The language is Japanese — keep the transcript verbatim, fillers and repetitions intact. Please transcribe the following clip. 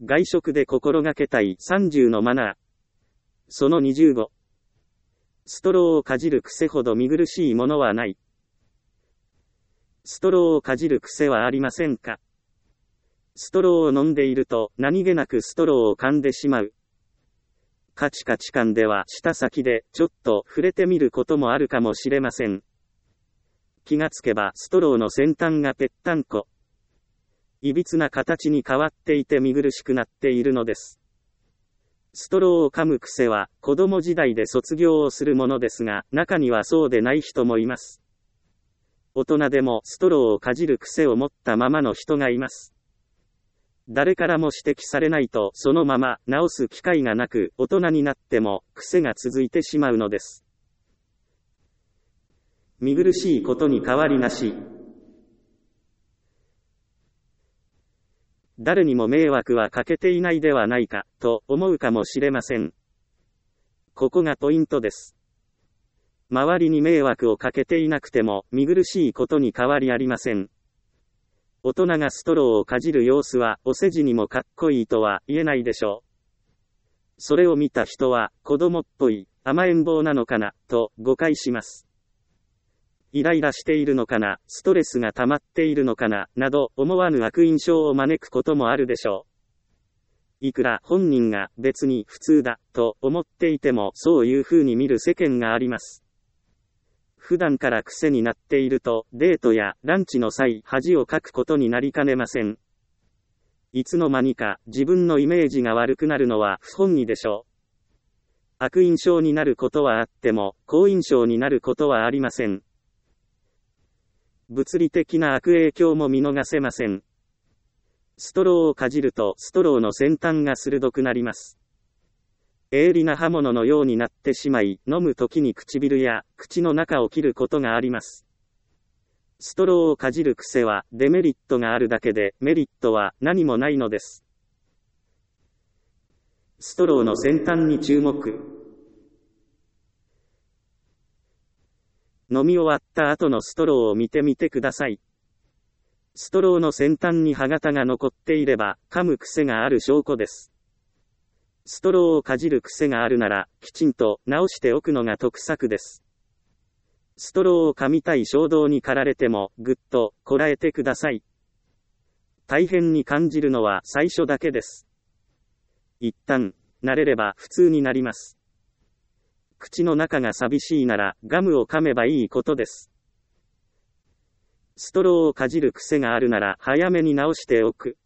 外食で心がけたいさんじゅうのマナー。そのにじゅうご。ストローをかじる癖ほど見苦しいものはない。ストローをかじる癖はありませんか？ストローを飲んでいると何気なくストローを噛んでしまう。カチカチ感では舌先でちょっと触れてみることもあるかもしれません。気がつけばストローの先端がぺったんこ。いびつな形に変わっていて見苦しくなっているのです。ストローを噛む癖は子供時代で卒業をするものですが、中にはそうでない人もいます。大人でもストローをかじる癖を持ったままの人がいます。誰からも指摘されないとそのまま直す機会がなく、大人になっても癖が続いてしまうのです。見苦しいことに変わりなし。誰にも迷惑はかけていないではないか、と思うかもしれません。ここがポイントです。周りに迷惑をかけていなくても、見苦しいことに変わりありません。大人がストローをかじる様子は、お世辞にもかっこいいとは言えないでしょう。それを見た人は、子供っぽい、甘えん坊なのかな、と誤解します。イライラしているのかな、ストレスが溜まっているのかな、など思わぬ悪印象を招くこともあるでしょう。いくら本人が別に普通だと思っていてもそういう風に見る世間があります。普段から癖になっているとデートやランチの際恥をかくことになりかねません。いつの間にか自分のイメージが悪くなるのは不本意でしょう。悪印象になることはあっても好印象になることはありません。物理的な悪影響も見逃せません。ストローをかじるとストローの先端が鋭くなります。鋭利な刃物のようになってしまい、飲むときに唇や口の中を切ることがあります。ストローをかじる癖はデメリットがあるだけでメリットは何もないのです。ストローの先端に注目。飲み終わった後のストローを見てみてください。ストローの先端に歯型が残っていれば、噛む癖がある証拠です。ストローをかじる癖があるなら、きちんと直しておくのが得策です。ストローを噛みたい衝動に駆られても、ぐっとこらえてください。大変に感じるのは最初だけです。一旦、慣れれば普通になります。口の中が寂しいならガムを噛めばいいことです。ストローをかじる癖があるなら早めに直しておく。